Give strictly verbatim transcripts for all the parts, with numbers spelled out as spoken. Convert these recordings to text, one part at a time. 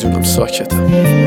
میدونم ساکتم،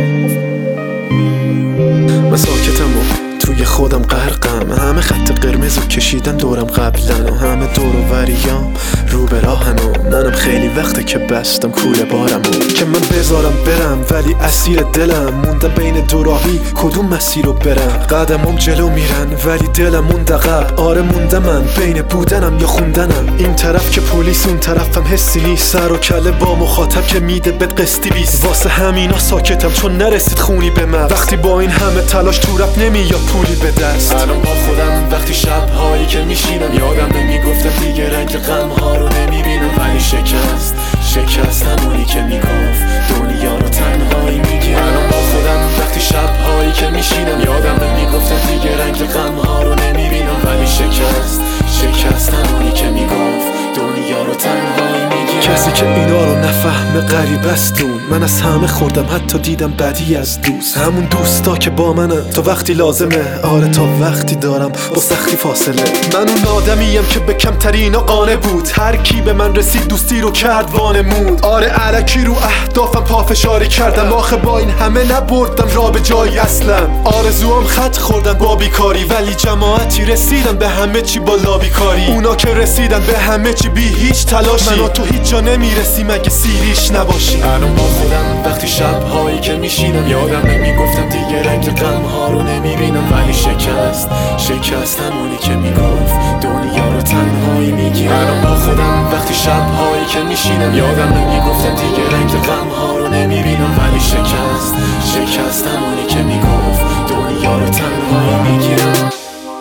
من ساکتم و توی خودم غرقم. همه خط قرمزو کشیدن دورم قبلا و همه دور و وریام رو به راهن و منم خیلی وقته که بستم کوله بارم و که من بذارم برم ولی اسیر دلم موندم بین دو راهی کدوم مسیر رو برم. قدمم جلو میرن ولی دلم موند عقب. آره موندم من بین بودنم یا خوندنم، این طرف که پلیس اون طرفم حسی نیست، سر و کله با مخاطب که میده بد قسطی بیست. واسه همینا ساکتم چون نرسید خونی به من، وقتی با این همه تلاش تو رپ نمیاد پولی به دست. الان با خودم وقتی شب‌هایی که میشینم یادم نمیگفتم دیگه رنگ غم‌ها رو نمیبینم، ولی شکست شکست همونی که میگفت دنیا رو تنهایی میگیرم. الان با خودم وقتی شب‌هایی که میشینم یادم نمیگفتم دیگه رنگ غم‌ها رو نمیبینم، ولی شکست شکست همونی که میگفت دنیا رو تنهایی میگیرم. کسی که اینا رو نفهمه غریب است دون، من از همه خوردم حتی دیدم بدی از دوست. همون دوستا که با منن تا وقتی لازمه، آره تا وقتی دارم با سختی فاصله. من اون آدمیم که به کمترینا قانع بود، هر کی به من رسید دوستی رو کرد وانمود. آره الکی رو اهدافم پافشاری کردم، آخه با این همه نبردم را به جایی اصلا. آرزوام خط خوردن با بیکاری ولی جماعتی رسیدن به همه چی با لابی کاری. اونا که رسیدن به همه چی بی هیچ تلاشی، منو تو هیچ جا نمیرسی مگه سیریش نباشی. الان با خودم وقتی شب‌هایی که میشینم یادم نمیگفتم دیگه رنگ غم‌ها رو نمیبینم، ولی شکست شکست همونی که میگفت دنیا رو تنهایی میگیرم. الان با خودم وقتی شب‌هایی که میشینم یادم نمیگفتم دیگه رنگ غم‌ها رو نمیبینم، ولی شکست شکست همونی که میگفت دنیا رو تنهایی میگیرم.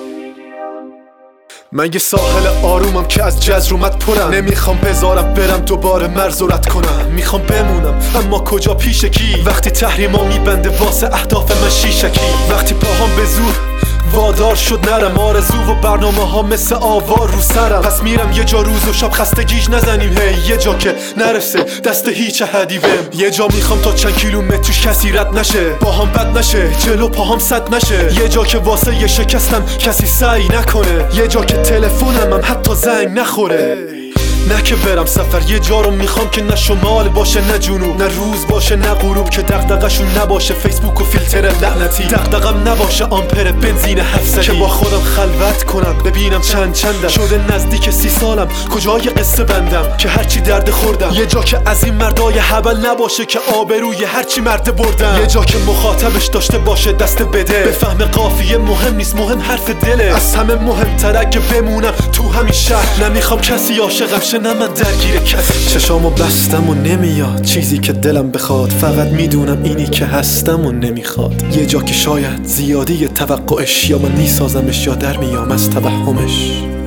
من یه ساحل آرومم که از جزر اومد پرم، نمیخوام بذارم برم دوباره مرز رد کنم. میخوام بمونم اما کجا پیش کی، وقتی تحریما میبنده واسه اهداف من شیشکی. وقتی پاهام به زور وادار شد نرم، آرزو و برنامه ها مثل آوار رو سرم. پس میرم یه جا روز و شب خستگیش نزنیم هی، یه جا که نرسه دست هیچ حدی بهم. یه جا میخوام تا چند کیلومتر توش کسی رد نشه، باهام بد نشه جلو پاهام صد نشه. یه جا که واسه یه شکستم کسی سعی نکنه، یه جا که تلفنم هم حتی زنگ نخوره. نه که برم سفر یه جا رو میخوام که نه شمال باشه نه جنوب، نه روز باشه نه غروب، که دغدغه‌شون نباشه فیسبوک و فیلتر لعنتی، دغدغم نباشه آمپر بنزین هفتصدی. که با خودم خلوت کنم ببینم چند چندم، شده نزدیک سی سالم کجای قصه بندم، که هرچی درد خوردم. یه جا که از این مردای هبل نباشه که آبروی هرچی مرده بردم، یه جا که مخاطبش داشته باشه دست بده، بفهم قافیه مهم نیست مهم حرف دله. از همه مهمتر اگه بمونم تو همین شهر، نمیخوام کسی عاشقم شه نه من درگیر کسی. چشامو بستم و نمیاد چیزی که دلم بخواد، فقط میدونم اینی که هستم و نمیخواد. یه جا که شاید زیادی توقعش، یا من میسازمش یا در میام از توهمش.